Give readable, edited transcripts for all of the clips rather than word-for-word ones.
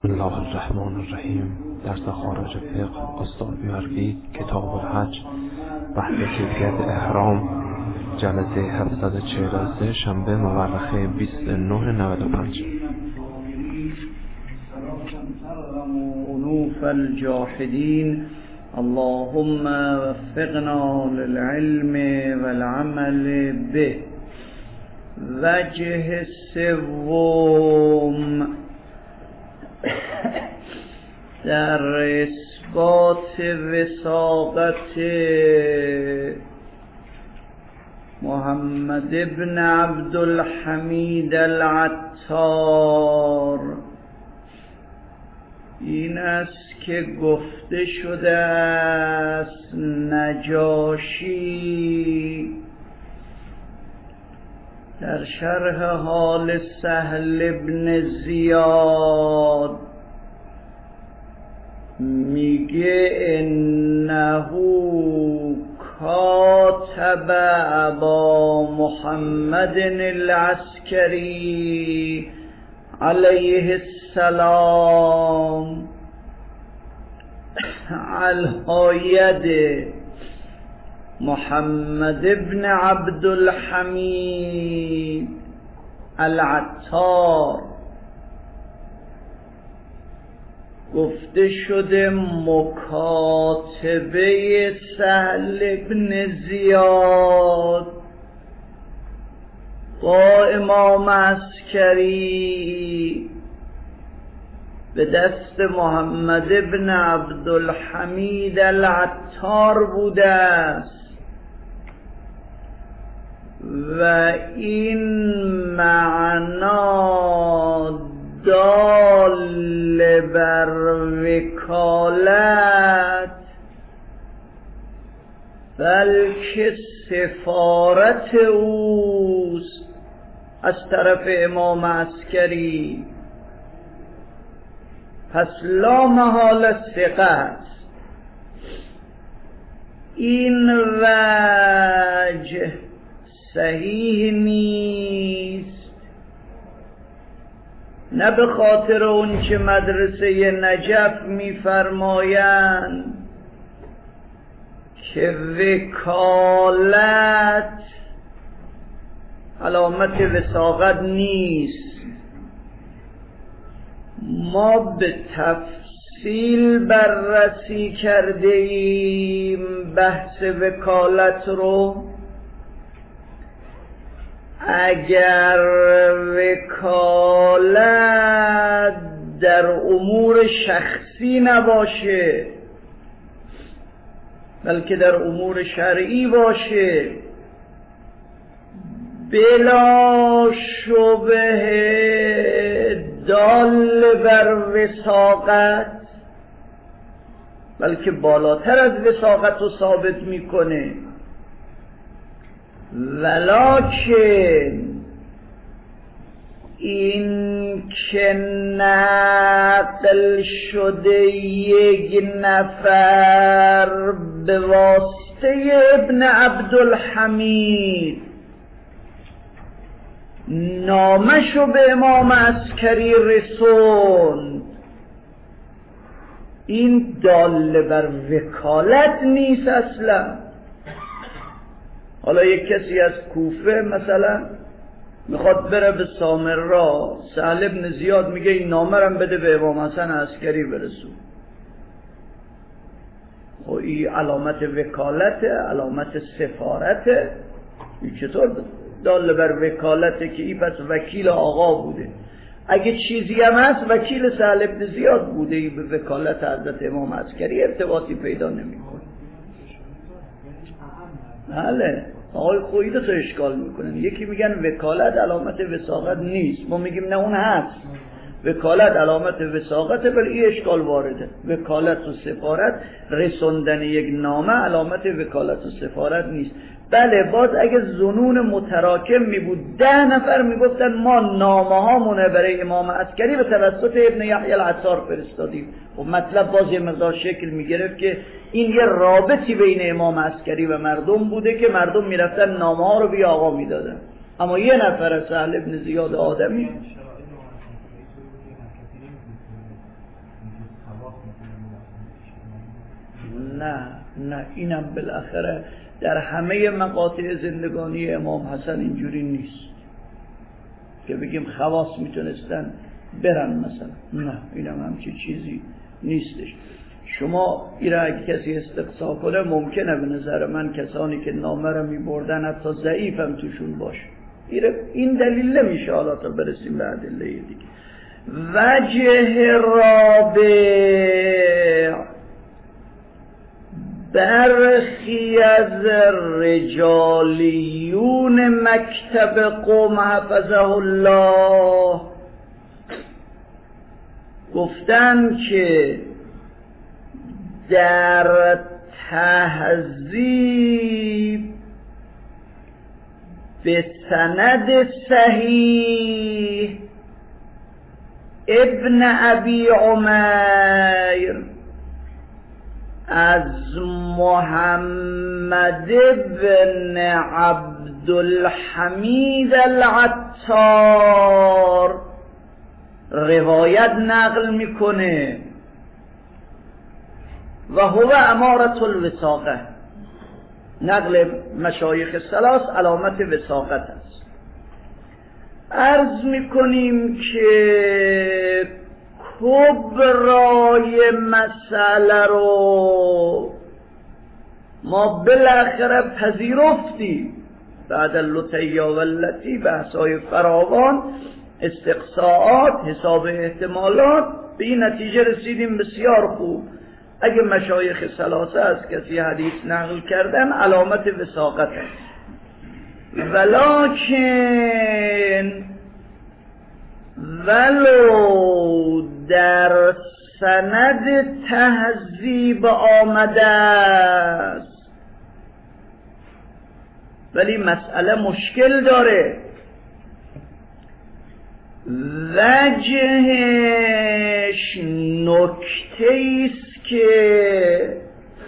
بسم الله الرحمن الرحیم. درس خارج فقه استاد بیارگی، کتاب الحج، بحث کیفیت احرام، جلسه 743، شنبه مورخه 29/95. انوف الجاحدین اللهم وفقنا للعلم والعمل به. وجه سوم در اثبات وثاقت محمد ابن عبدالحمید العطار این است که گفته شده است نجاشی در شرح حال سهل ابن زیاد میگه انه کاتب ابا محمد العسکری علیه السلام الهاید محمد ابن عبدالحمید العطار. گفته شده مکاتبه سهل ابن زیاد با امام عسکری به دست محمد ابن عبدالحمید العطار بوده است و این معنا دال بر وکالت بلکه سفارت اوست از طرف امام عسکری. پس لا محال ثقه است. این وجه صحیح نیست، نه به خاطر اون که مدرسه نجف می‌فرمایند که وکالت علامت وثاقت نیست. ما به تفصیل بررسی کرده ایم بحث وکالت رو. اگر وکالت در امور شخصی نباشه بلکه در امور شرعی باشه بلا شبهه دال بر وثاقت، بلکه بالاتر از وثاقت رو ثابت میکنه. ولکن این که نقل شده یک نفر به واسطه ابن عبدالحمید نامشو به امام عسکری رسوند، این دال بر وکالت نیست اصلا. حالا یک کسی از کوفه مثلا میخواد بره به سامرا، سهل ابن زیاد میگه این نامه رو بده به امام حسن عسکری برسون. خب این علامت وکالته، علامت سفارته. این چطور دال بر وکالته که این پس وکیل آقا بوده؟ اگه چیزی هم هست وکیل سهل ابن زیاد بوده، این به وکالت حضرت امام عسکری ارتباطی پیدا نمیکنه. بله آقای خویی دو تا اشکال میکنن. یکی میگن وکالت علامت وثاقت نیست، ما میگیم نه اون هست. وکالت علامت وثاقته، ولی این اشکال وارده. وکالت و سفارت، رسوندن یک نامه علامت وکالت و سفارت نیست. بله باز اگه ظنون متراکم میبود 10 نفر میگفتن ما نامه هامونه برای امام عسکری به توسط ابن یحیی العطار فرستادیم، و مطلب باز یه مقدار شکل میگرفت که این یه رابطی بین امام عسکری و مردم بوده که مردم میرفتن نامه ها رو به آقا میدادن. اما یه نفر سهل ابن زیاد آدمی نه اینم بالاخره در همه مقاطع زندگانی امام حسن اینجوری نیست که بگیم خواص میتونستن برن مثلا. نه اینم همچی چیزی نیستش. شما ایره اگه کسی استقصا کنه ممکنه به نظر من کسانی که نامه رو میبردن حتی ضعیف هم توشون باشه. این دلیل نمیشه. حالا تا برسیم به ادله دیگه. وجه رابع، برخی از رجالیون مکتب قوم حفظه الله گفتن که در تهذیب به سند صحیح ابن ابی عمیر از محمد بن عبدالحمید العطار روایت نقل میکنه و هو امارة الوثاقه. نقل مشایخ ثلاث علامت وثاقت است. عرض میکنیم که کبرای مسئله رو ما بالاخره پذیرفتیم بعد اللطیه و اللتی، بحثای فراوان، استقصاءات، حساب احتمالات، به این نتیجه رسیدیم بسیار خوب اگه مشایخ ثلاثه از کسی حدیث نقل کردن علامت وثاقت است. ولو در سند تهذیب آمده است، ولی مسئله مشکل داره. وجهش نکته است که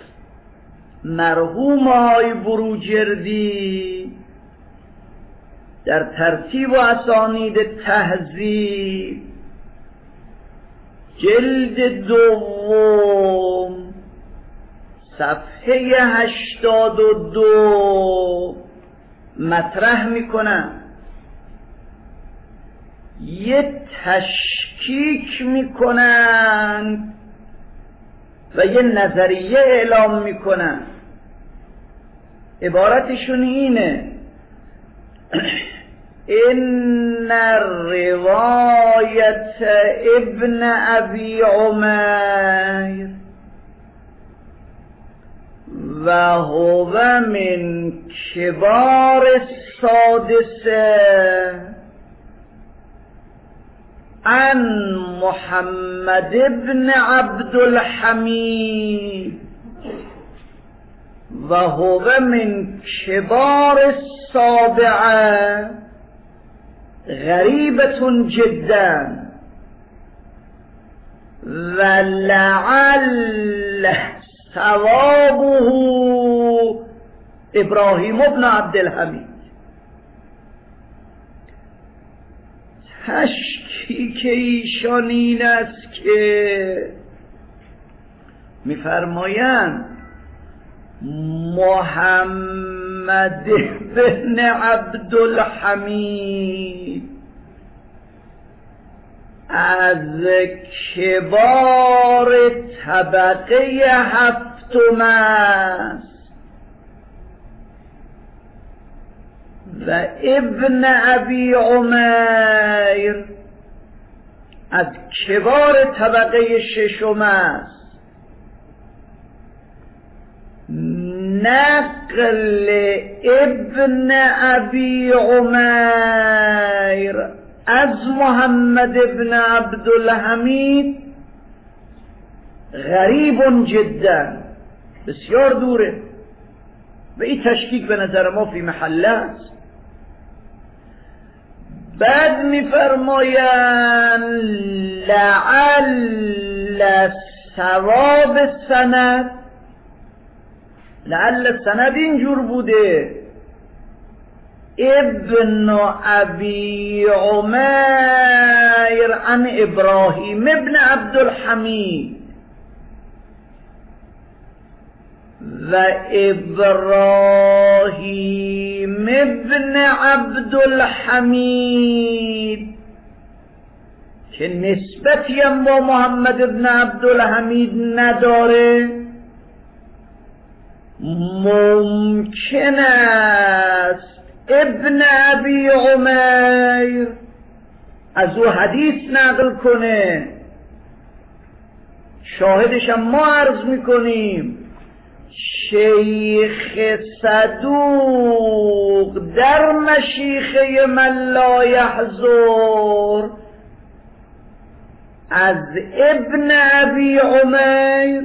مرحوم آقای بروجردی در ترتیب و اسانید تهذیب جلد دوم صفحه 82 مطرح میکنن، یه تشکیک میکنن و یه نظریه اعلام میکنن. عبارتشون اینه: ان روایت ابن ابی عمیر و هو من کبار السادسه عن محمد بن عبدالحمید و هو من کبار السابعه غریبة جدا ولعل ثوابه ابراهیم بن عبدالحمید. تشکیک ایشان این است که میفرمایند محمد بن عبدالحمید از کبار طبقه هفتم است و ابن ابی عمیر از کبار طبقه ششم است. نقل ابن ابی عمیر از محمد ابن عبدالحمید غریب جدا، بسیار دوره و این تشکیک به نظر ما فی محله است. بعد میفرمایند لعل ثواب سند، لعل سند اینجور بوده: ابن ابی عمیر عن ابراهیم ابن عبدالحمید و ابراهیم ابن عبدالحمید که نسبتی هم با محمد ابن عبدالحمید نداره، ممکن است ابن ابی عمیر از او حدیث نقل کنه. شاهدش هم ما عرض میکنیم شیخ صدوق در مشیخه من لا یحضر از ابن ابی عمیر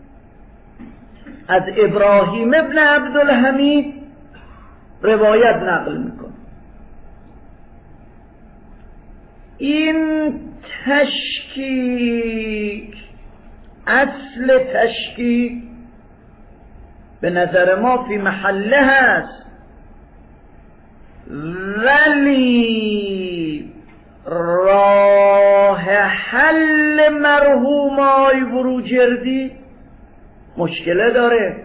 از ابراهیم ابن عبدالحمید روایت نقل میکنه. این تشکیک، اصل تشکیک به نظر ما فی محله هست، ولی راه حل مرحوم آقای بروجردی مشکله داره.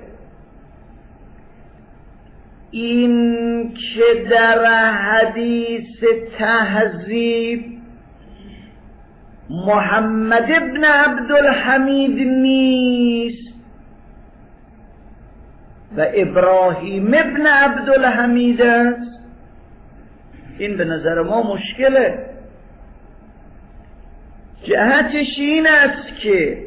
این که در حدیث تهذیب محمد ابن عبدالحمید نیست و ابراهیم ابن عبدالحمید است، این به نظر ما مشکله. جهتش این است که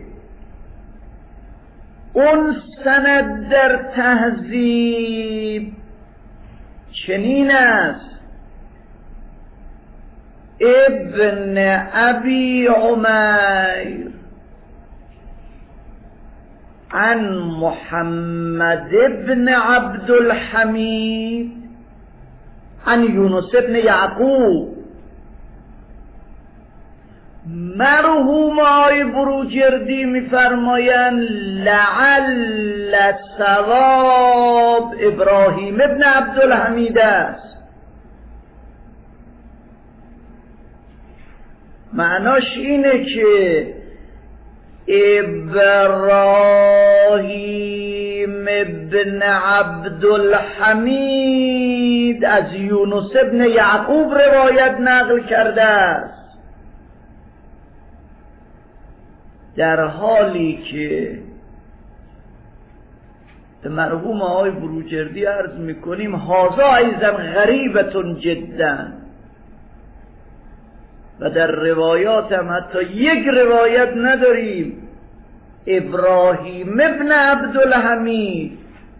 اون سند در تهذیب چنین است: ابن ابی عمیر عن محمد ابن عبدالحمید عن یونس ابن یعقوب. مرحوم آقای بروجردی میفرمایند لعل صواب ابراهیم ابن عبدالحمید است. معناش اینه که ابراهیم ابن عبدالحمید از یونس ابن یعقوب روایت نقل کرده است، در حالی که مرحوم آقای بروجردی عرض میکنیم هذا ایضا غریبتون جدا و در روایات هم حتی یک روایت نداریم ابراهیم ابن عبدالحمید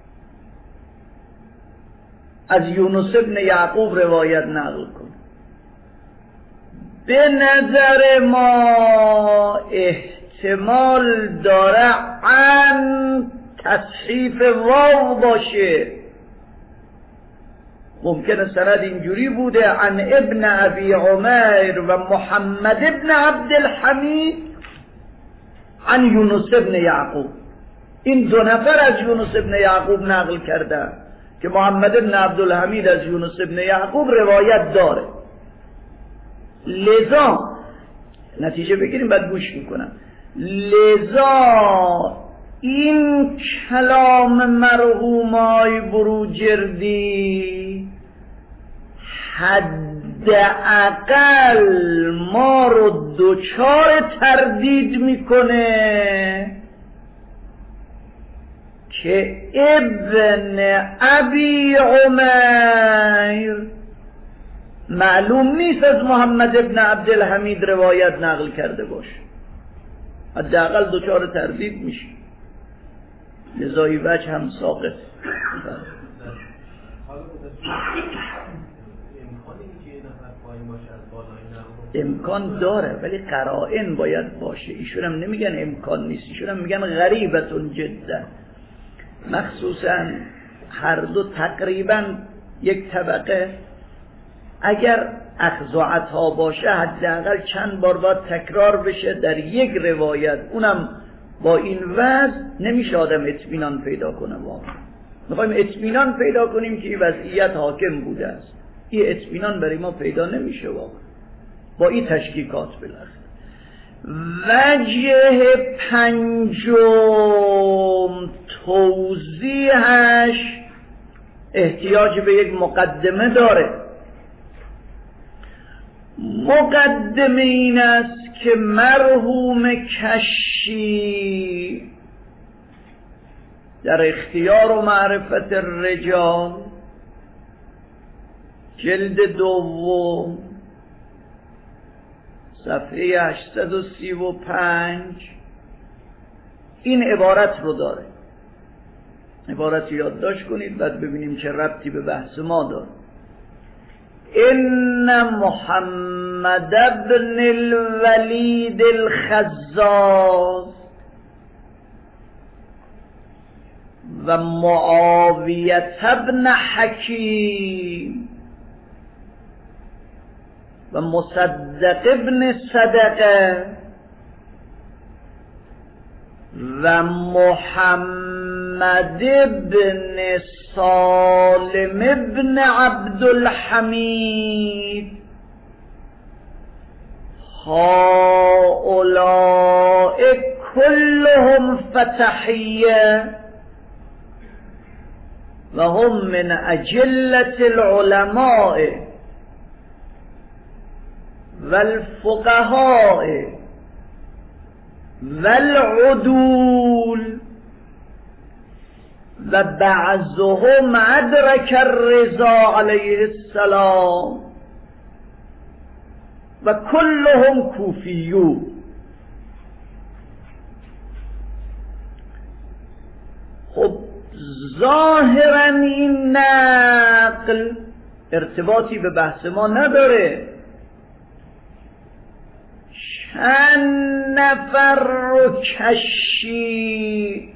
از یونس ابن یعقوب روایت نقل کن. به نظر ما احتمال داره عن تصحیف واو باشه، ممکنه سند اینجوری بوده عن ابن ابی عمیر و محمد ابن عبدالحمید عن یونس ابن یعقوب. این دو نفر از یونس ابن یعقوب نقل کردن که محمد ابن عبدالحمید از یونس ابن یعقوب روایت داره. لذا نتیجه بگیریم بعد گوش میکنم. لذا این کلام مرحوم آقای بروجردی حداقل ما رو دوچار تردید میکنه که ابن ابی عمیر معلوم نیست از محمد ابن عبدالحمید روایت نقل کرده باشه، حداقل دوچار تردید میشه. لذایی وجه هم ساقط. امکان داره ولی قرائن باید باشه. ایشون هم نمیگن امکان نیست، ایشون هم میگن غریبتون جدا. مخصوصا هر دو تقریبا یک طبقه. اگر اخذ و عطا باشه حداقل چند بار باید تکرار بشه در یک روایت، اونم با این وضع نمیشه آدم اطمینان پیدا کنه. واقعا میخوایم اطمینان پیدا کنیم که این وضعیت حاکم بوده است، این اطمینان برای ما پیدا نمیشه واقعا با این تشکیکات. بالاخره وجه پنجم توضیحش احتیاج به یک مقدمه داره. مقدمه این است که مرحوم کشی در اختیار و معرفت الرجال جلد 2 صفحه 835 این عبارت رو داره. عبارت یادداشت کنید بعد ببینیم چه ربطی به بحث ما داره. ان محمد ابن الولید الخزاز و معاویه ابن حکیم و مصدق ابن صدقه و محمد ابن سالم ابن عبدالحمید هؤلاء كلهم فتحیه و هم من اجلة العلماء والفقهاء والعدول و بعضهم ادرک الرضا علیه السلام و كلهم کوفیون. خب ظاهرا این نقل ارتباطی به بحث ما نداره. چند نفر رو کشی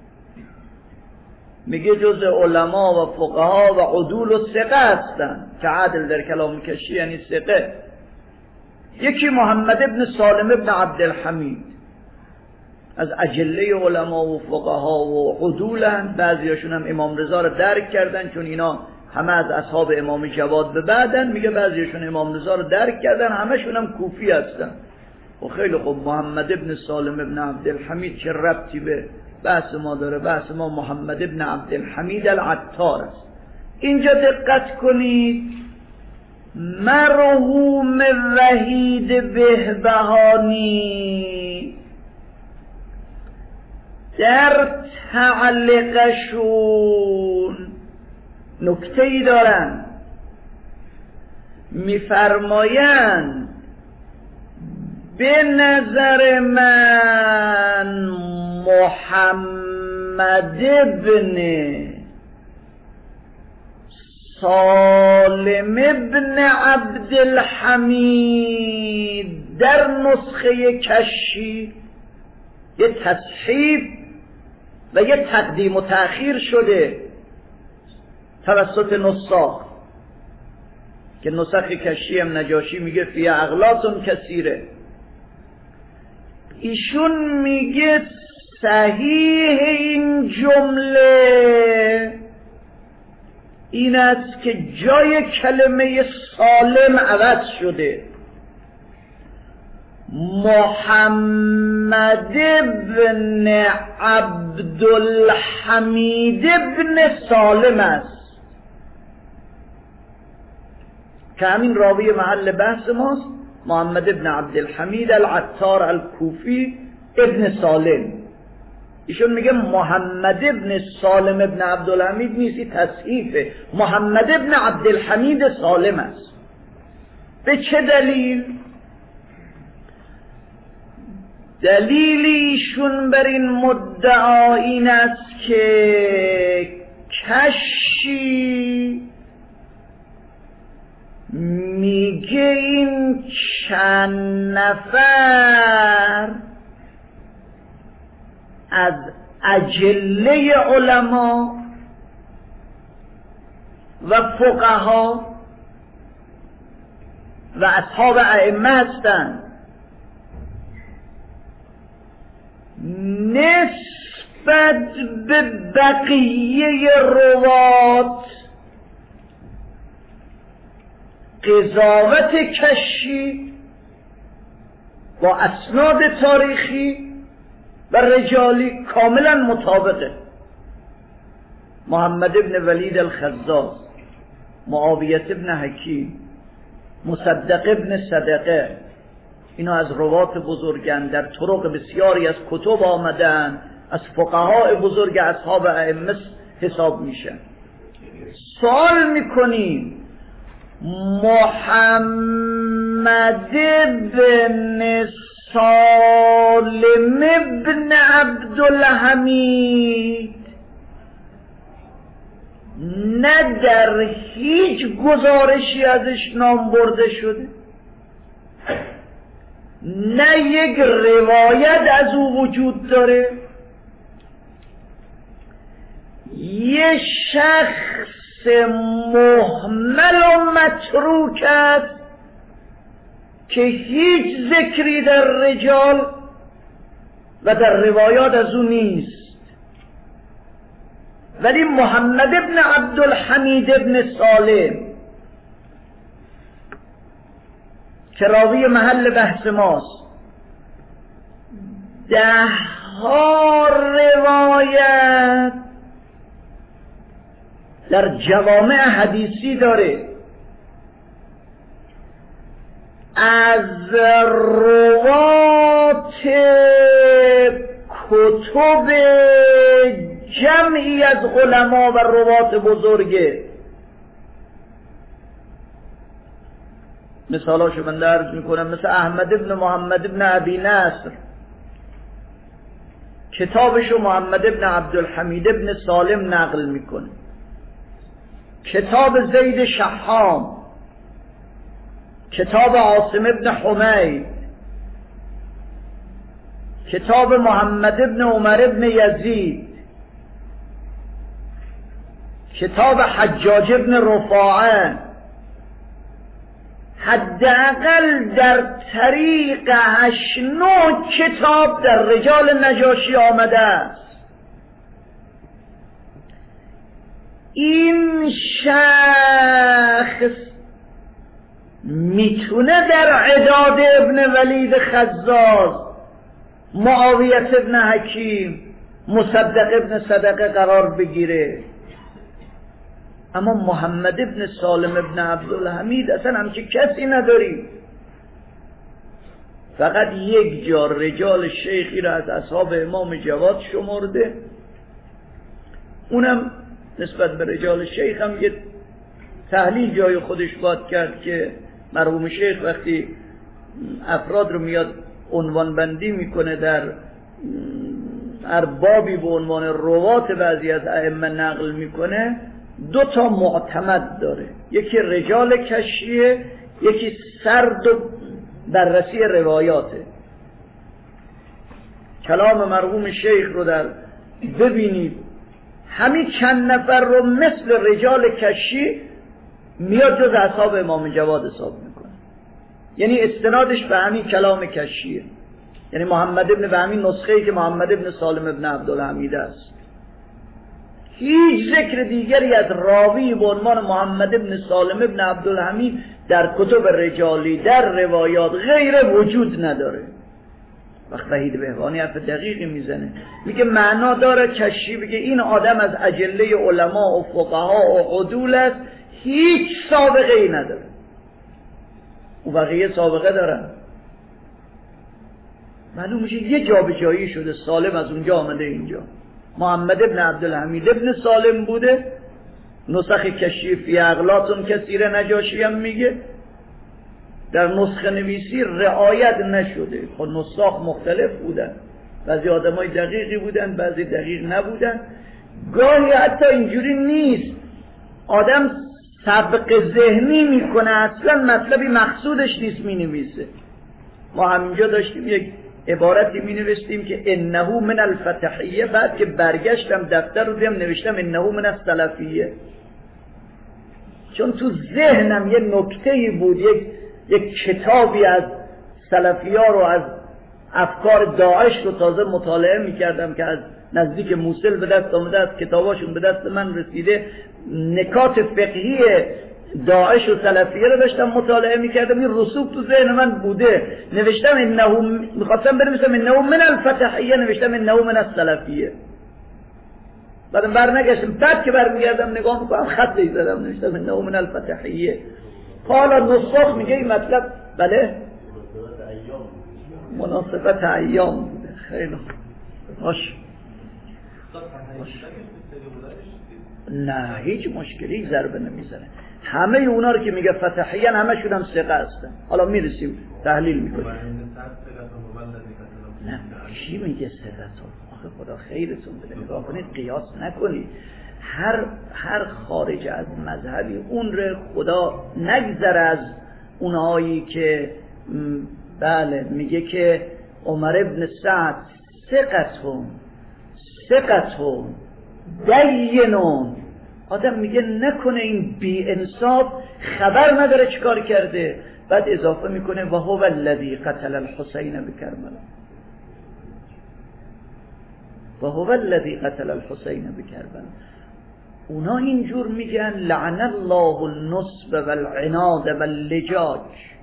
میگه جز علما و فقها و عدول و ثقه هستن که عدل در کلام کشی یعنی ثقه. یکی محمد ابن سالم ابن عبدالحمید از اجله علما و فقها و عدولن. بعضیاشون هم امام رضا رو درک کردن چون اینا همه از اصحاب امام جواد به بعدن. میگه بعضیاشون امام رضا رو درک کردن، همشون هم کوفی هستن. و خیلی خوب، محمد ابن سالم ابن عبدالحمید چه ربطی به بحث ما داره؟ بحث ما محمد ابن عبدالحمید العطار است. اینجا دقت کنید، مرحوم وحید بهبهانی در تعلیقشون نکته‌ای دارن، میفرمایند به نظر من محمد ابن سالم ابن عبدالحمید در نسخه کشی یه تصحیف و یه تقدیم و تأخیر شده توسط نساخ که نسخ کشی هم نجاشی میگه فی اغلاطون کثیره. ایشون میگه صحیح این جمله این است که جای کلمه سالم عوض شده، محمد ابن عبدالحمید ابن سالم است که همین راوی محل بحث ماست، محمد ابن عبدالحمید العطار الکوفی ابن سالم. ایشون میگه محمد ابن سالم ابن عبدالحمید نیستی، تصحیفه، محمد ابن عبدالحمید سالم است. به چه دلیل؟ دلیل ایشون بر این مدعا این است که کشی میگه این چند نفر از اجله علما و فقها و اصحاب ائمه هستند، نسبت به بقیه روات قضاوت کشی با اسناد تاریخی و رجالی کاملا مطابقه. محمد ابن ولید الخزاز، معاویه ابن حکیم، مصدق ابن صدقه، اینا از روات بزرگن، در طرق بسیاری از کتب آمدن، از فقهای بزرگ اصحاب ائمه حساب میشن. سوال میکنیم محمد بن سالم ابن عبدالحمید نه در هیچ گزارشی ازش نام برده شده، نه یک روایت از او وجود داره. یه شخص مهمل و متروک است که هیچ ذکری در رجال و در روایات از او نیست. ولی محمد ابن عبدالحمید ابن سالم که راوی محل بحث ماست، 10 روایت در جوامع حدیثی داره از روات کتب جمعی از علما و روات بزرگه. مثالاشو من درج میکنم، مثل احمد ابن محمد ابن ابی نصر، کتابشو محمد ابن عبدالحمید ابن سالم نقل میکنه. کتاب زید شحام، کتاب عاصم ابن حمید، کتاب محمد ابن عمر ابن یزید، کتاب حجاج ابن رفاعه، حداقل در طریق 8-9 کتاب در رجال نجاشی آمده است. این شخص میتونه در عداد ابن ولید خزاز، معاویه ابن حکیم، مصدق ابن صدقه قرار بگیره، اما محمد ابن سالم ابن عبدالحمید اصلا همچه کسی نداری. فقط یک جا رجال شیخی را از اصحاب امام جواد شمرده، اونم نسبت به رجال شیخ هم یه تحلیل جای خودش باید کرد که مرحوم شیخ وقتی افراد رو میاد عنوان بندی میکنه در اربابی به عنوان روات بعضی از ائمه نقل میکنه، 2 معتمد داره، یکی رجال کشیه، یکی سرد و بررسی روایاته. کلام مرحوم شیخ رو در ببینید، همین چند نفر رو مثل رجال کشی میاد جز اصحاب امام جواد حساب میکنه، یعنی استنادش به همین کلام کشیه، یعنی محمد ابن به همین نسخه‌ای که محمد ابن سالم ابن عبدالحمید است. هیچ ذکر دیگری از راوی به عنوان محمد ابن سالم ابن عبدالحمید در کتب رجالی، در روایات غیر وجود نداره. وقت وحید بهبانی حرف دقیقی میزنه، میگه معنا داره کشی بگه این آدم از اجله علما و فقها و عدول است، هیچ سابقه ای نداره. و بقیه سابقه دارن. معلوم میشه یه جابجایی شده، سالم از اونجا آمده اینجا. محمد ابن عبدالحمید ابن سالم بوده، نسخ کشی فی اغلاطون کثیر نجاشی هم میگه در نسخه نویسی رعایت نشده. خب نساخ مختلف بودن، بعضی آدمای دقیقی بودن، بعضی دقیق نبودن. گاهی حتی اینجوری نیست، آدم سبق ذهنی میکنه، اصلا مطلبی مقصودش نیست مینویسه. ما همینجا داشتیم یک عبارتی مینوشتیم که انه من الفتحیه، بعد که برگشتم دفتر رو دیدم نوشتم انه من السلفیه، چون تو ذهنم یه نکته‌ای بود، یک کتابی از سلفی‌ها رو، از افکار داعش رو تازه مطالعه میکردم که از نزدیک موصل به دست آمده، از کتاباشون به دست من رسیده، نکات فقهی داعش و سلفیه رو داشتم مطالعه میکردم، این رسوب تو ذهن من بوده. نوشتم انه، میخواستم بنویسم انه من الفتحیه، نوشتم انه من السلفیه. بعدم برنگشتم، بعد که برمیگردم نگاه میکنم خط زدم نوشتم انه من الفتحیه. حالا نسخ میگه این مطلب بله مناسبت ایام بوده. خیلی باش. نه هیچ مشکلی ضربه نمیزنه. همه اونا رو که میگه فتحیان همه شدن ثقه هستن. حالا میرسیم تحلیل میکنیم. نه چی میگه ثقتون؟ آخه خدا خیرتون بده، نگاه کنید قیاس نکنید. هر خارج از مذهبی اون رو خدا نگذره از اونهایی که بله میگه که عمر ابن سعد ثقتون دینون. آدم میگه نکنه این بی انصاف خبر نداره چیکار کرده، بعد اضافه میکنه و هو الذی قتل الحسین بکربلا، و هو الذی قتل الحسین بکربلا. اونا اینجور میگن لعن الله النصب والعناد واللجاج.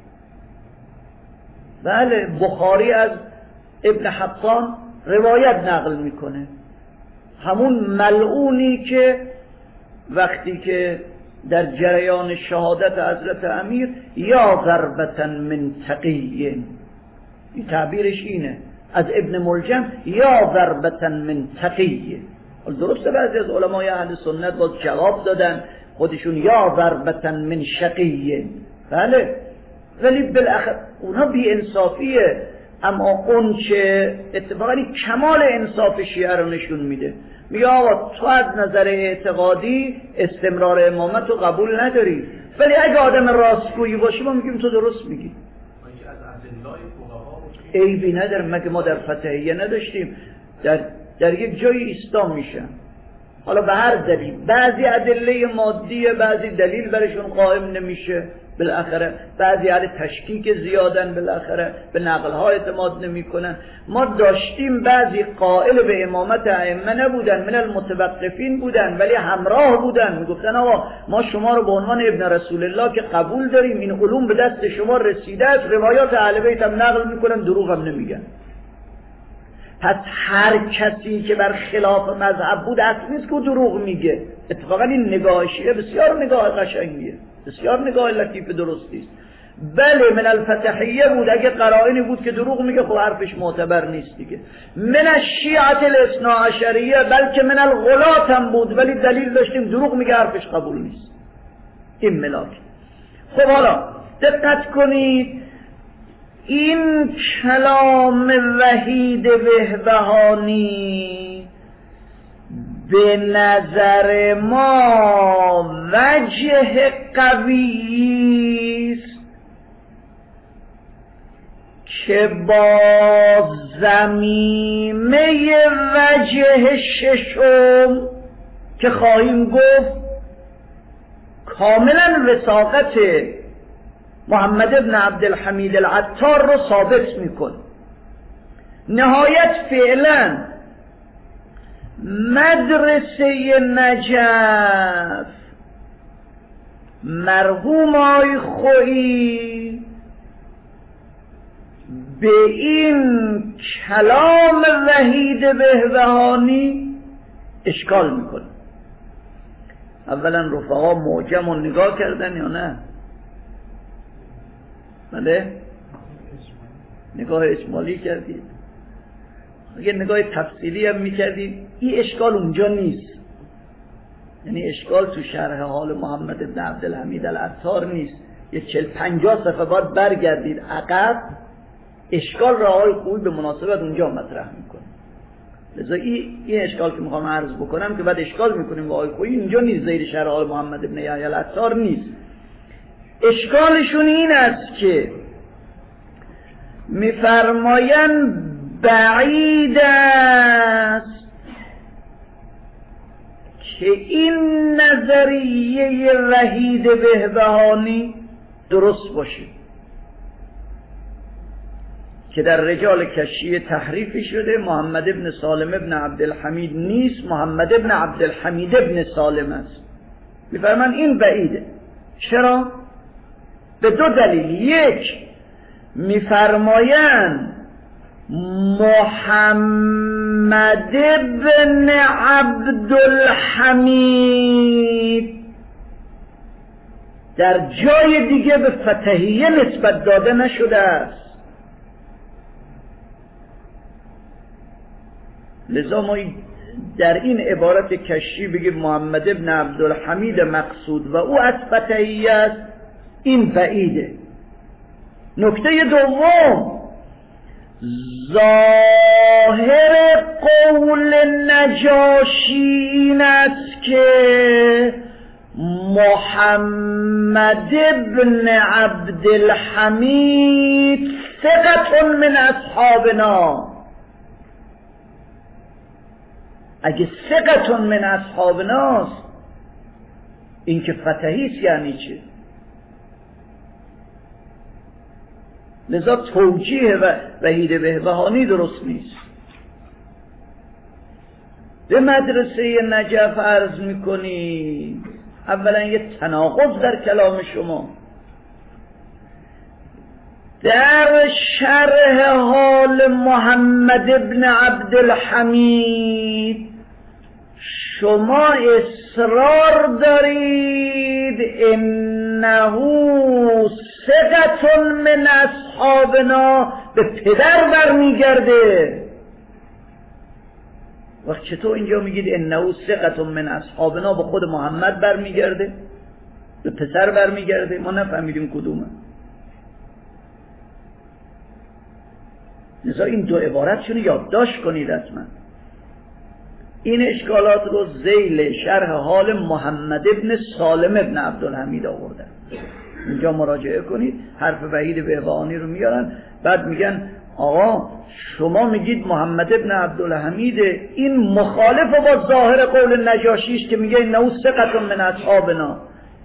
بله بخاری از ابن حطان روایت نقل میکنه، همون ملعونی که وقتی که در جریان شهادت حضرت امیر یا ضربة من تقی، این تعبیرش اینه از ابن ملجم، یا ضربة من تقی. درسته بعضی از علمای اهل سنت باز جواب دادن خودشون یا ضربة من شقی. بله ولی بالاخره اونها بی انصافیه، اما اون چه اتفاقا کمال انصاف شیعه رو نشون میده. میگه آقا تو از نظر اعتقادی استمرار امامت رو قبول نداری، ولی اگه آدم راستگویی باشی ما میگیم تو درست میگی. عیبی نداره، مگه ما در فتحیه نداشتیم در یک جایی ایستا میشن، حالا به هر دلیل، بعضی ادله مادیه، بعضی دلیل برشون قائم نمیشه، بالاخره بعضی اهل تشکیک زیادن، بالاخره به نقل‌ها اعتماد نمی‌کنن. ما داشتیم بعضی قائل به امامت ائمه نبودن، من المتوقفین بودن ولی همراه بودن، میگفتن آقا ما شما رو به عنوان ابن رسول الله که قبول داریم، این علوم به دست شما رسیده است، روایات اهل بیت هم نقل می‌کنن، دروغ هم نمیگن. پس هر کسی که بر خلاف مذهب بود اصل نیست که دروغ میگه. اتفاقا این نگاه شیعه بسیار نگاه قشنگیه، بسیار نگاه لطیف درستی است. بله من الفتحیه بود، اگه قرائنی بود که دروغ میگه خب حرفش معتبر نیست دیگه. من الشیعه الاثنا عشریه بلکه من الغلات هم بود، ولی دلیل داشتیم دروغ میگه حرفش قبول نیست. این ملاک. خب حالا دقت کنید، این کلام وحید بهبهانی به نظر ما وجه قوی است که با ضمیمه وجه ششم که خواهیم گفت کاملا وثاقت محمد ابن عبدالحمید العطار رو ثابت میکن. نهایت فعلا مدرسه نجف مرحوم آی خویی به این کلام وحید بهبهانی اشکال میکنه. اولا رفقا معجم رو نگاه کردن یا نه؟ بله؟ نگاه اجمالی کردید؟ اگه نگاه تفصیلی هم میکردید این اشکال اونجا نیست، یعنی اشکال تو شرح حال محمد ابن عبدالحمید العطار نیست. یه 40-50 صفحه بعد برگردید عقب، اشکال را آقای خوبی به مناسبت اونجا مطرح میکنه. لذا این اشکال که میخوام عرض بکنم که بعد اشکال میکنیم با آقای خوبی اینجا نیست، زیر شرح حال محمد ابن یحیی العطار نیست. اشکالشون این است که میفرمایند بعید است که این نظریه وحید بهبهانی درست باشه که در رجال کشیه تحریفی شده، محمد ابن سالم ابن عبدالحمید نیست، محمد ابن عبدالحمید ابن سالم است. میفرمایند این بعیده. چرا؟ به دو دلیل. یک، میفرمایند محمد بن عبدالحمید در جای دیگه به فتحیه نسبت داده نشده است. لذا ما در این عبارت کشی بگیم محمد بن عبدالحمید مقصود و او از فتحیه است، این بعیده. نکته دوم، ظاهر قول نجاشی این است که محمد بن عبدالحمید ثقة من اصحابنا. اگه ثقة من اصحابناست، این که فتحی است یعنی چه؟ لذا توجیه وحید بهبهانی درست نیست. به مدرسه نجف عرض میکنی اولا یه تناقض در کلام شما. در شرح حال محمد بن عبدالحمید شما اصرار دارید انه ثقة من اصحابنا، به پدر برمیگرده. وقت چطور اینجا میگید انه ثقة من اصحابنا به خود محمد برمیگرده، به پسر برمیگرده؟ ما نفهمیدیم کدومه. لذا این دو عبارتشون یادداشت کنید حتما. این اشکالات رو ذیل شرح حال محمد ابن سالم ابن عبدالحمید آوردن، اینجا مراجعه کنید. حرف وحید بهبهانی رو میارن، بعد میگن آقا شما میگید محمد ابن عبدالحمید، این مخالف با ظاهر قول نجاشی است که میگه انه ثقة من اصحابنا.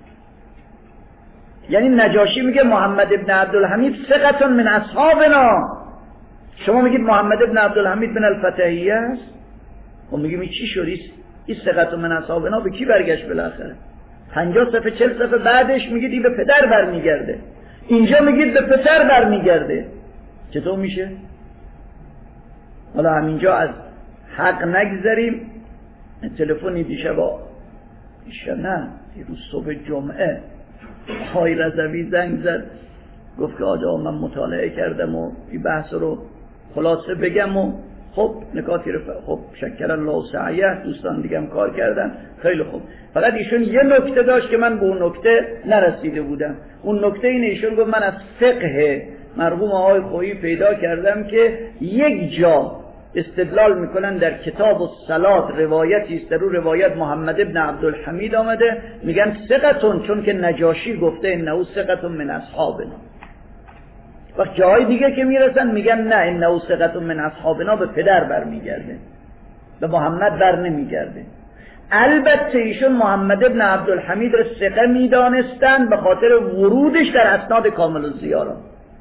یعنی نجاشی میگه محمد ابن عبدالحمید ثقة من اصحابنا، شما میگید محمد ابن عبدالحمید من الفتحیه است. و میگیم این چی شدی؟ این ثقة من اصحابنا به کی برگشت بالاخره؟ 50 صفحه 40 صفحه بعدش میگید این به پدر برمیگرده، اینجا میگید به پسر برمیگرده. چطور میشه؟ حالا همینجا از حق نگذریم. تلفنی دیشب نه روز صبح جمعه آقای رضوی زنگ زد، گفت که آجا من مطالعه کردم و این بحث رو خلاصه بگم و خب نکاتی رو خب شکر الله سعیه، دوستان دیگه هم کار کردن خیلی خوب. فقط ایشون یه نکته داشت که من به اون نکته نرسیده بودم. اون نکته اینه، ایشون گفت من از فقه مرحوم آقای خویی پیدا کردم که یک جا استدلال میکنن در کتاب الصلاة روایتی است، در اون روایت محمد ابن عبدالحمید آمده، میگن ثقتون، چون که نجاشی گفته انه ثقتون من اصحابنا. وقت جاهای دیگه که میرسن میگن نه انه ثقتون من اصحابنا به پدر برمیگرده، به محمد بر نمیگرده. البته ایشون محمد ابن عبدالحمید رو ثقه میدانستن به خاطر ورودش در اسناد کامل الزیارا.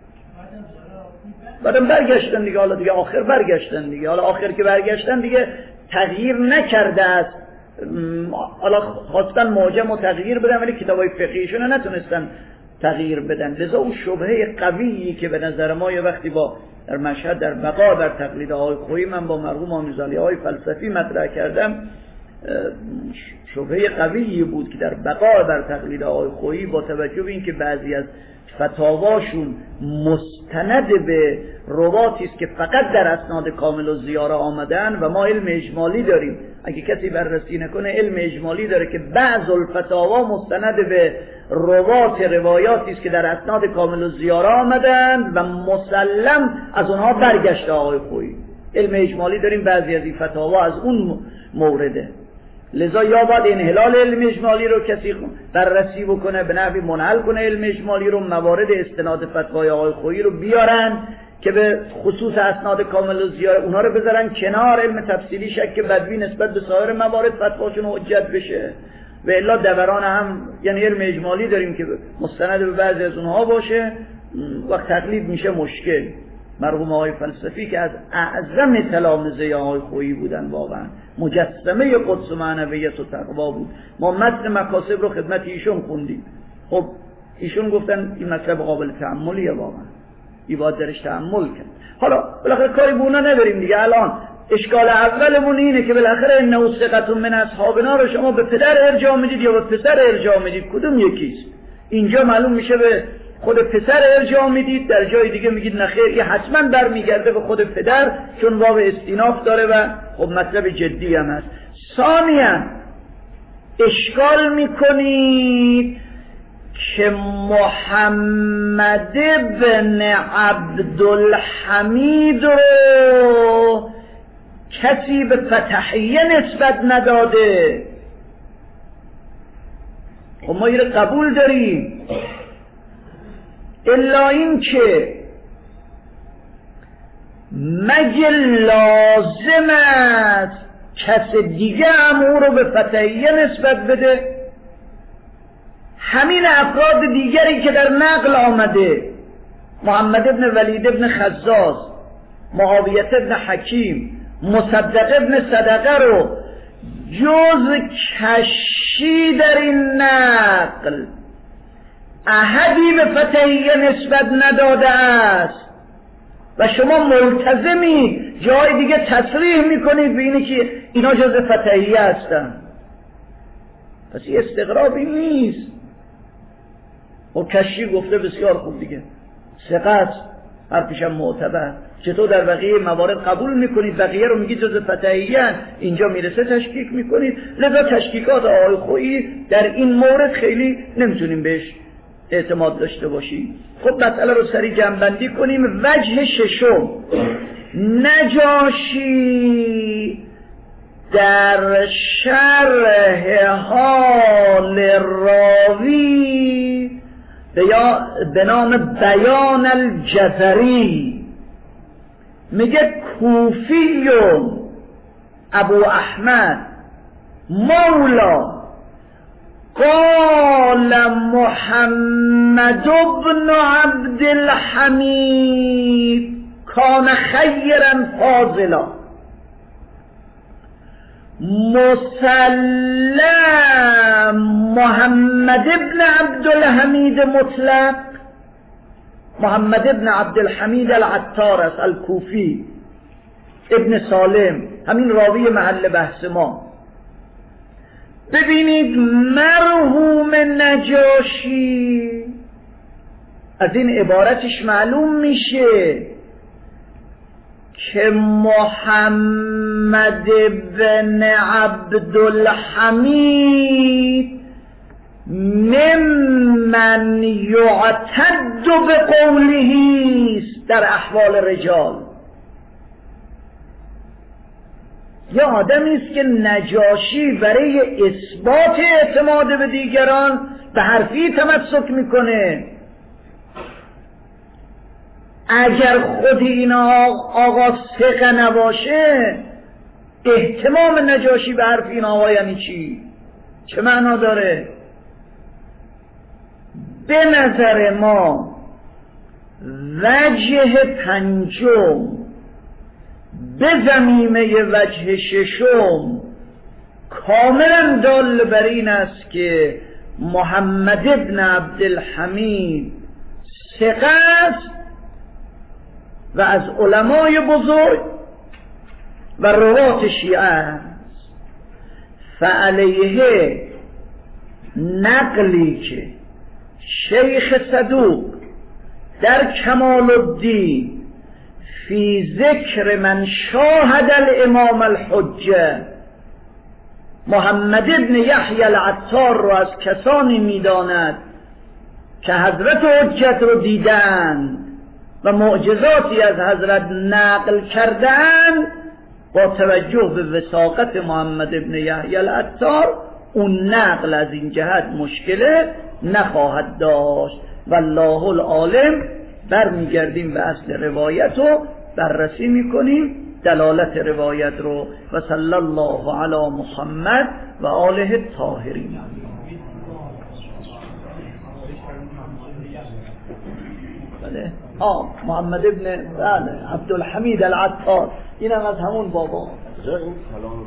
بعدم برگشتن دیگه، حالا دیگه آخر برگشتن دیگه، حالا آخر که برگشتن دیگه تغییر نکرده است. حالا خواستن معجم و تغییر بدن ولی کتابای فقهیشون رو نتونستن تغییر بدن. لذا اون شبهه قویی که به نظر ما یه وقتی با در مشهد در بقا در تقلید آقای خویی من با مرحوم آمیزالی های فلسفی مطرح کردم، شبهه قویی بود که در بقا در تقلید آقای خویی با توجه به اینکه بعضی از فتاواشون مستند به رواتی است که فقط در اسناد کامل الزیاره آمدن و ما علم اجمالی داریم، اگه کسی بررسی نکنه علم اجمالی داره که بعض الفتاوا مستند به روات روایاتی است که در اسناد کامل الزیاره آمدن و مسلم از اونها برگشته آقای خویی. علم اجمالی داریم، بعضی از این فتاوا از اون مورده. لذا یا باید انحلال علم اجمالی رو کسی بررسی بکنه، به نحوی منحل کنه علم اجمالی رو، موارد استناد فتوای آقای خویی رو بیارن که به خصوص اسناد کامل الزیاره اونها رو بذارن کنار، علم تفصیلی شک بدوی نسبت به سایر موارد فتواشون حجت بشه. و الا دوران هم یعنی علم اجمالی داریم که مستند به بعضی از اونها باشه، وقت تقلید میشه مشکل. مرحوم آقای فلسفی که از اعظم تلامذه آقای خویی بودن، واقعا مجسمه قدس و معنویت و تقوا بود. ما متن مکاسب رو خدمت ایشون خوندیم. خب ایشون گفتن این مطلب قابل تأملیه واقعا. باید درش تأمل کرد. حالا بالاخره کاری به اونا نداریم دیگه. الان اشکال اولمون اینه که بالاخره انه ثقة من اصحابنا رو شما به پدر ارجاع میدید یا به پسر ارجاع میدید؟ کدوم یکیست؟ اینجا معلوم میشه به خود پسر ارجاع میدید، در جای دیگه میگید نه خیر، این حتما برمیگرده به خود پدر چون واو استیناف داره و خب مطلب جدی هم هست. ثانیاً اشکال میکنید که محمد بن عبدالحمید رو کسی به فتحیه نسبت نداده. خب ما این قبول داریم، الا این که مگه لازم است کس دیگه هم او رو به فتحیه نسبت بده؟ همین افراد دیگری که در نقل آمده، محمد ابن ولید ابن خزاز، معاویه ابن حکیم، مصدق ابن صدقه رو جز کشی در این نقل احدی به فتحیه نسبت نداده است و شما ملتزمی جای دیگه تصریح میکنید به اینه که اینا جز فتحیه هستن. پس این استغرابی نیست. و کشی گفته بسیار خوب دیگه، ثقت، حرفشم معتبر. چطور در بقیه موارد قبول میکنید بقیه رو میگید جز فتحیه، اینجا میرسه تشکیک میکنید. لذا تشکیکات آقای خویی در این مورد خیلی نمیتونیم بهش اعتماد داشته باشیم. خب مسئله رو سریع جمع‌بندی کنیم. وجه ششم، نجاشی در شرح حال راوی به نام بیان الجزری میگه کوفی ابو احمد مولا قال محمد بن عبدالحمید کان خیرا فاضلا مسلم محمد بن عبدالحمید مطلق، محمد بن عبدالحمید العطار است، الکوفی، ابن سالم، همین راوی محل بحث ما. ببینید مرحوم نجاشی از این عبارتش معلوم میشه که محمد بن عبدالحمید ممن یعتد بقوله در احوال رجال. یه آدمی است که نجاشی برای اثبات اعتماد به دیگران به حرفی تمسک میکنه. اگر خود این آقا ثقه نباشه، اهتمام نجاشی به حرف این آقا یعنی چی؟ چه معنا داره؟ به نظر ما وجه پنجم به ضمیمه وجه ششم کاملا دال بر این است که محمد بن عبدالحمید ثقه است و از علمای بزرگ و روات شیعه است. فعلیه نقلی که شیخ صدوق در کمال الدین فی ذکر من شاهد الامام الحجه محمد بن یحیی العطار رو از کسانی میداند که حضرت حجت رو دیدن و معجزاتی از حضرت نقل کردن، با توجه به وثاقت محمد بن یحیی العطار اون نقل از این جهت مشکله نخواهد داشت. والله العالم. برمیگردیم به اصل روایت رو بررسی میکنیم، دلالت روایت رو. و صلی الله علی محمد و آله الطاهرین. بله محمد ابن عبدالحمید العطار، این هم از همون بابا. این کلام